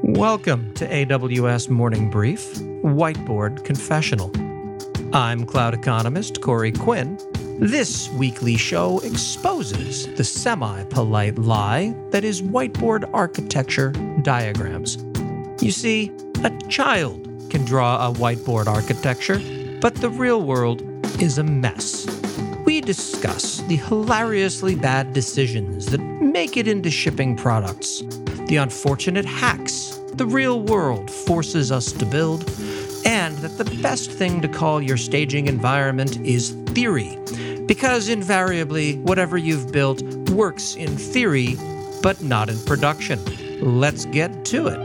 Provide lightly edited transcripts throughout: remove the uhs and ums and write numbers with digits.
Welcome to AWS Morning Brief, Whiteboard Confessional. I'm cloud economist Corey Quinn. This weekly show exposes the semi-polite lie that is whiteboard architecture diagrams. You see, a child can draw a whiteboard architecture, but the real world is a mess. We discuss the hilariously bad decisions that make it into shipping products, the unfortunate hacks the real world forces us to build, and that the best thing to call your staging environment is theory, because invariably whatever you've built works in theory, but not in production. Let's get to it.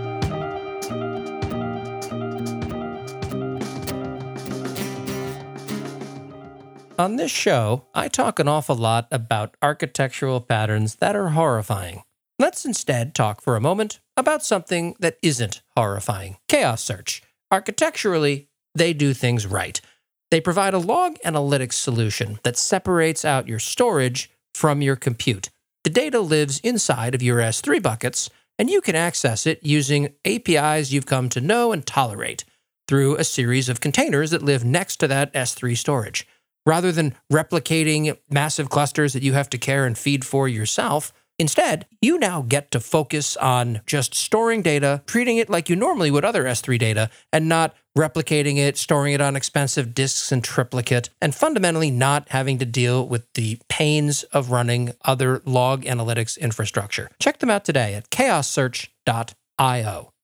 On this show, I talk an awful lot about architectural patterns that are horrifying. Let's instead talk for a moment about something that isn't horrifying. Chaos Search. Architecturally, they do things right. They provide a log analytics solution that separates out your storage from your compute. The data lives inside of your S3 buckets, and you can access it using APIs you've come to know and tolerate through a series of containers that live next to that S3 storage. Rather than replicating massive clusters that you have to care and feed for yourself, instead, you now get to focus on just storing data, treating it like you normally would other S3 data, and not replicating it, storing it on expensive disks in triplicate, and fundamentally not having to deal with the pains of running other log analytics infrastructure. Check them out today at chaossearch.io.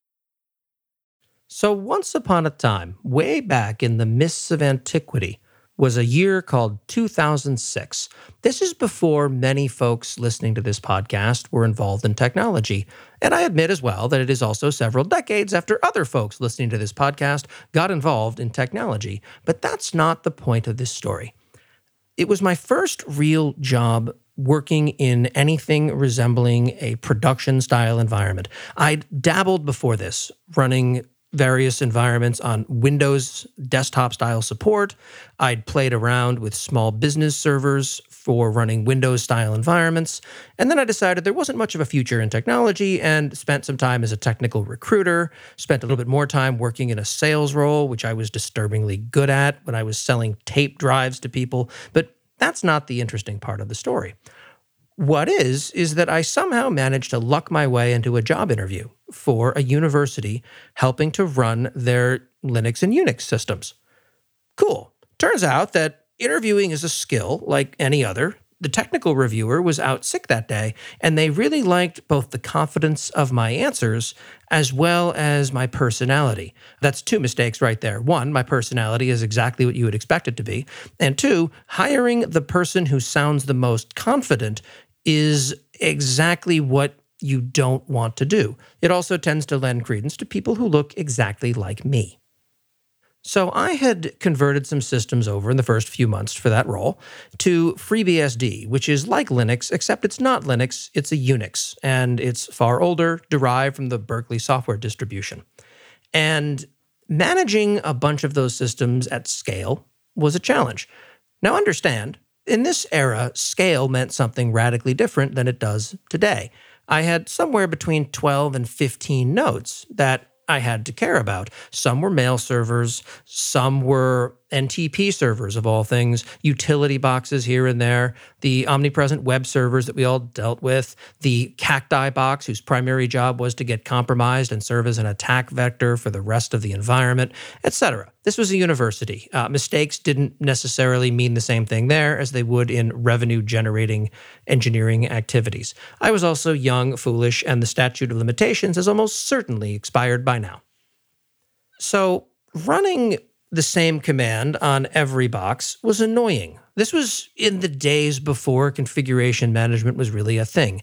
So once upon a time, way back in the mists of antiquity, was a year called 2006. This is before many folks listening to this podcast were involved in technology. And I admit as well that it is also several decades after other folks listening to this podcast got involved in technology. But that's not the point of this story. It was my first real job working in anything resembling a production-style environment. I'd dabbled before this, running various environments on Windows desktop-style support. I'd played around with small business servers for running Windows-style environments. And then I decided there wasn't much of a future in technology and spent some time as a technical recruiter, spent a little bit more time working in a sales role, which I was disturbingly good at when I was selling tape drives to people. But that's not the interesting part of the story. What is that I somehow managed to luck my way into a job interview for a university helping to run their Linux and Unix systems. Cool. Turns out that interviewing is a skill like any other. The technical reviewer was out sick that day, and they really liked both the confidence of my answers as well as my personality. That's two mistakes right there. One, my personality is exactly what you would expect it to be. And two, hiring the person who sounds the most confident is exactly what you don't want to do. It also tends to lend credence to people who look exactly like me. So I had converted some systems over in the first few months for that role to FreeBSD, which is like Linux, except it's not Linux, it's a Unix, and it's far older, derived from the Berkeley software distribution. And managing a bunch of those systems at scale was a challenge. Now understand, in this era, scale meant something radically different than it does today. I had somewhere between 12 and 15 nodes that I had to care about. Some were mail servers, some were NTP servers of all things, utility boxes here and there, the omnipresent web servers that we all dealt with, the Cacti box whose primary job was to get compromised and serve as an attack vector for the rest of the environment, etc. This was a university. Mistakes didn't necessarily mean the same thing there as they would in revenue-generating engineering activities. I was also young, foolish, and the statute of limitations has almost certainly expired by now. So running the same command on every box was annoying. This was in the days before configuration management was really a thing.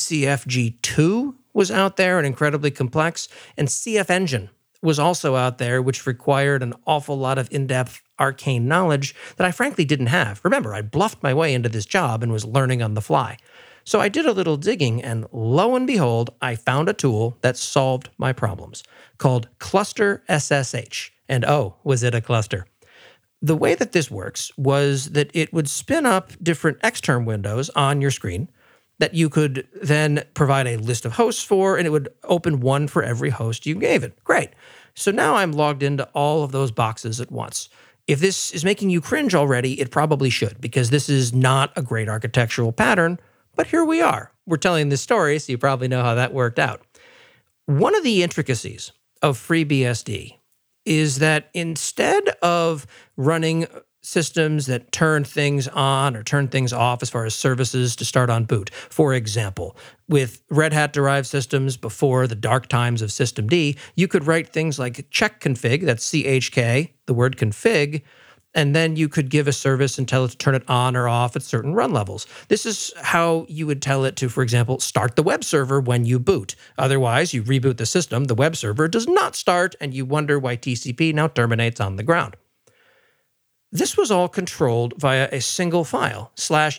BCFG2 was out there and incredibly complex, and CF Engine was also out there, which required an awful lot of in-depth arcane knowledge that I frankly didn't have. Remember, I bluffed my way into this job and was learning on the fly. So I did a little digging, and lo and behold, I found a tool that solved my problems called Cluster SSH. And oh, was it a cluster? The way that this works was that it would spin up different Xterm windows on your screen, that you could then provide a list of hosts for, and it would open one for every host you gave it. Great. So now I'm logged into all of those boxes at once. If this is making you cringe already, it probably should, because this is not a great architectural pattern, but here we are. We're telling this story, so you probably know how that worked out. One of the intricacies of FreeBSD is that instead of running systems that turn things on or turn things off as far as services to start on boot. For example, with Red Hat-derived systems before the dark times of systemd, you could write things like check config, that's CHK, the word config, and then you could give a service and tell it to turn it on or off at certain run levels. This is how you would tell it to, for example, start the web server when you boot. Otherwise, you reboot the system, the web server does not start, and you wonder why TCP now terminates on the ground. This was all controlled via a single file,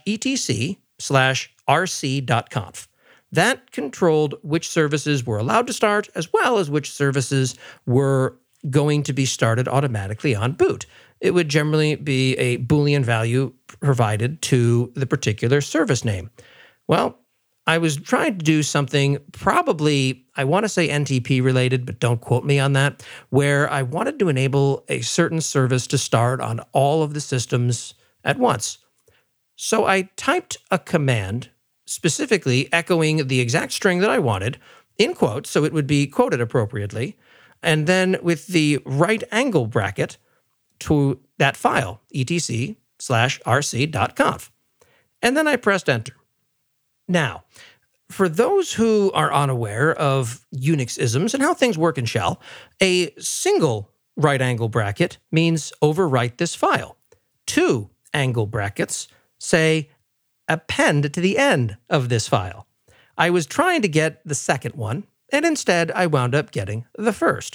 /etc/rc.conf. That controlled which services were allowed to start, as well as which services were going to be started automatically on boot. It would generally be a Boolean value provided to the particular service name. Well, I was trying to do something probably, I want to say NTP related, but don't quote me on that, where I wanted to enable a certain service to start on all of the systems at once. So I typed a command specifically echoing the exact string that I wanted in quotes, so it would be quoted appropriately, and then with the right angle bracket to that file, etc/rc.conf. And then I pressed enter. Now, for those who are unaware of Unix isms and how things work in shell, a single right angle bracket means overwrite this file. Two angle brackets say append to the end of this file. I was trying to get the second one, and instead I wound up getting the first.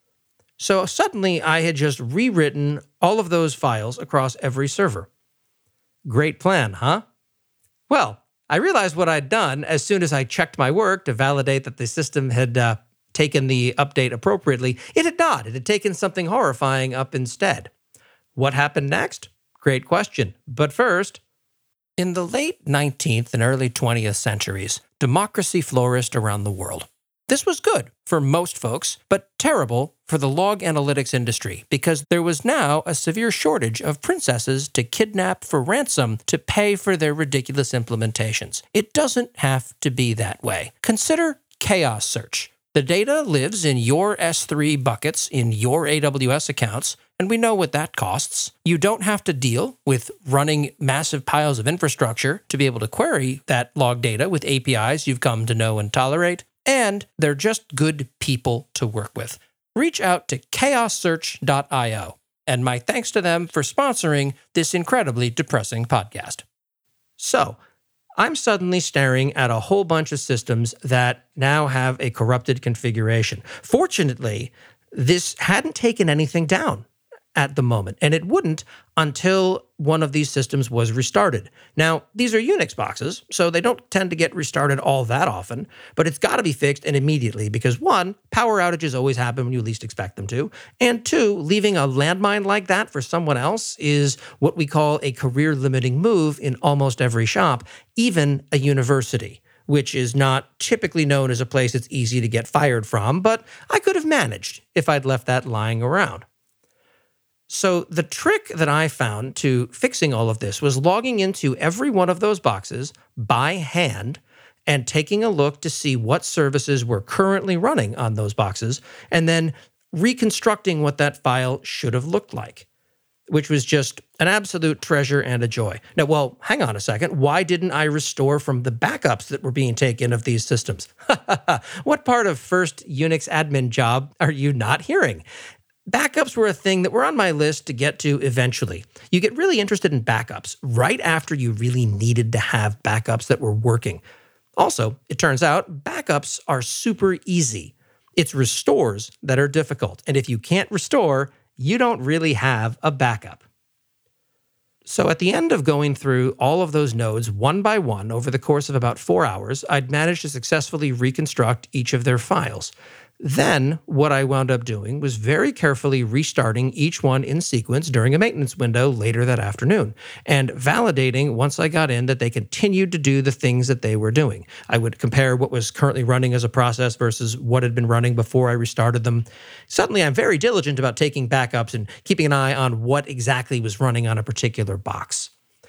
So suddenly I had just rewritten all of those files across every server. Great plan, huh? Well, I realized what I'd done as soon as I checked my work to validate that the system had taken the update appropriately. It had not. It had taken something horrifying up instead. What happened next? Great question. But first, in the late 19th and early 20th centuries, democracy flourished around the world. This was good for most folks, but terrible for the log analytics industry because there was now a severe shortage of princesses to kidnap for ransom to pay for their ridiculous implementations. It doesn't have to be that way. Consider chaos search. The data lives in your S3 buckets in your AWS accounts, and we know what that costs. You don't have to deal with running massive piles of infrastructure to be able to query that log data with APIs you've come to know and tolerate. And they're just good people to work with. Reach out to chaossearch.io, and my thanks to them for sponsoring this incredibly depressing podcast. So, I'm suddenly staring at a whole bunch of systems that now have a corrupted configuration. Fortunately, this hadn't taken anything down at the moment, and it wouldn't until one of these systems was restarted. Now, these are Unix boxes, so they don't tend to get restarted all that often, but it's got to be fixed and immediately because one, power outages always happen when you least expect them to, and two, leaving a landmine like that for someone else is what we call a career-limiting move in almost every shop, even a university, which is not typically known as a place it's easy to get fired from, but I could have managed if I'd left that lying around. So the trick that I found to fixing all of this was logging into every one of those boxes by hand and taking a look to see what services were currently running on those boxes, and then reconstructing what that file should have looked like, which was just an absolute treasure and a joy. Now, well, hang on a second. Why didn't I restore from the backups that were being taken of these systems? What part of first Unix admin job are you not hearing? Backups were a thing that were on my list to get to eventually. You get really interested in backups right after you really needed to have backups that were working. Also, it turns out backups are super easy. It's restores that are difficult. And if you can't restore, you don't really have a backup. So at the end of going through all of those nodes one by one over the course of about 4 hours, I'd managed to successfully reconstruct each of their files. Then what I wound up doing was very carefully restarting each one in sequence during a maintenance window later that afternoon and validating once I got in that they continued to do the things that they were doing. I would compare what was currently running as a process versus what had been running before I restarted them. Suddenly, I'm very diligent about taking backups and keeping an eye on what exactly was running on a particular box.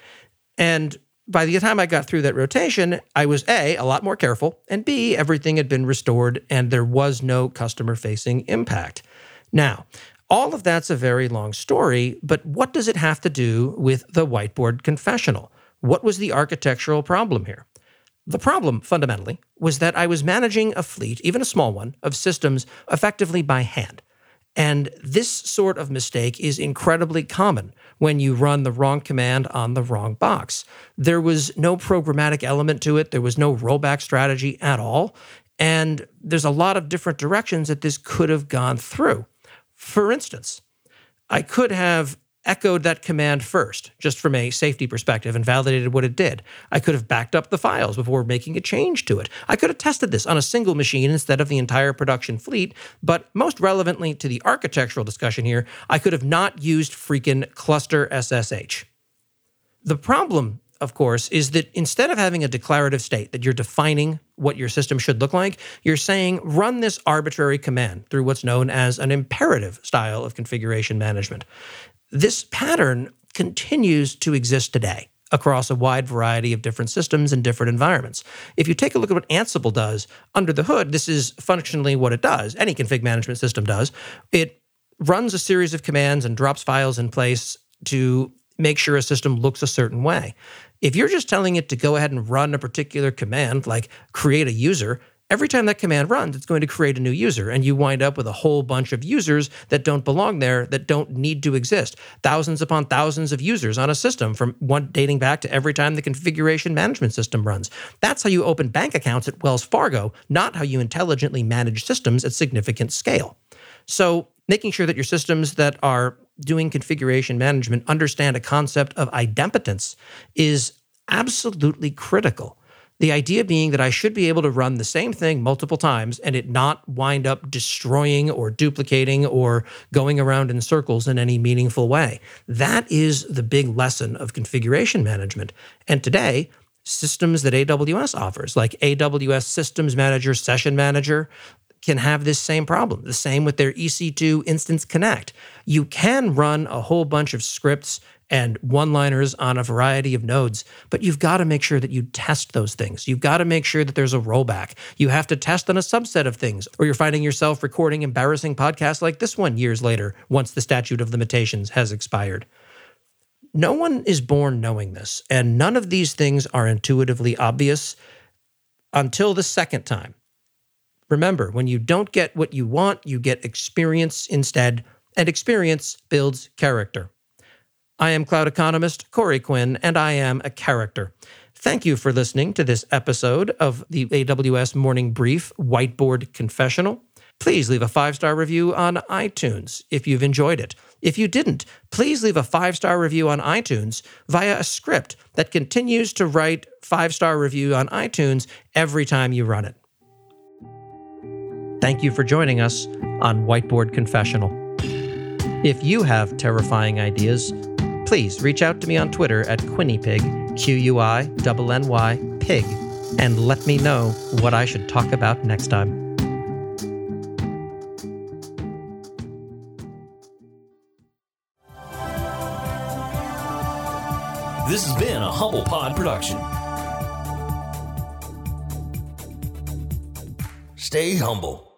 And by the time I got through that rotation, I was A, a lot more careful, and B, everything had been restored and there was no customer-facing impact. Now, all of that's a very long story, but what does it have to do with the whiteboard confessional? What was the architectural problem here? The problem, fundamentally, was that I was managing a fleet, even a small one, of systems effectively by hand. And this sort of mistake is incredibly common when you run the wrong command on the wrong box. There was no programmatic element to it. There was no rollback strategy at all. And there's a lot of different directions that this could have gone through. For instance, I could have echoed that command first, just from a safety perspective, and validated what it did. I could have backed up the files before making a change to it. I could have tested this on a single machine instead of the entire production fleet, but most relevantly to the architectural discussion here, I could have not used freaking cluster SSH. The problem, of course, is that instead of having a declarative state that you're defining what your system should look like, you're saying run this arbitrary command through what's known as an imperative style of configuration management. This pattern continues to exist today across a wide variety of different systems and different environments. If you take a look at what Ansible does under the hood, this is functionally what it does. Any config management system does. It runs a series of commands and drops files in place to make sure a system looks a certain way. If you're just telling it to go ahead and run a particular command, like create a user, every time that command runs, it's going to create a new user, and you wind up with a whole bunch of users that don't belong there, that don't need to exist. Thousands upon thousands of users on a system from one dating back to every time the configuration management system runs. That's how you open bank accounts at Wells Fargo, not how you intelligently manage systems at significant scale. So making sure that your systems that are doing configuration management understand a concept of idempotence is absolutely critical. The idea being that I should be able to run the same thing multiple times and it not wind up destroying or duplicating or going around in circles in any meaningful way. That is the big lesson of configuration management. And today, systems that AWS offers, like AWS Systems Manager, Session Manager, can have this same problem. The same with their EC2 Instance Connect. You can run a whole bunch of scripts and one-liners on a variety of nodes, but you've got to make sure that you test those things. You've got to make sure that there's a rollback. You have to test on a subset of things, or you're finding yourself recording embarrassing podcasts like this one years later, once the statute of limitations has expired. No one is born knowing this, and none of these things are intuitively obvious until the second time. Remember, when you don't get what you want, you get experience instead, and experience builds character. I am cloud economist Corey Quinn, and I am a character. Thank you for listening to this episode of the AWS Morning Brief Whiteboard Confessional. Please leave a 5-star review on iTunes if you've enjoyed it. If you didn't, please leave a 5-star review on iTunes via a script that continues to write 5-star review on iTunes every time you run it. Thank you for joining us on Whiteboard Confessional. If you have terrifying ideas, please reach out to me on Twitter at QuinnyPig, QUINNY Pig, and let me know what I should talk about next time. This has been a Humble Pod production. Stay humble.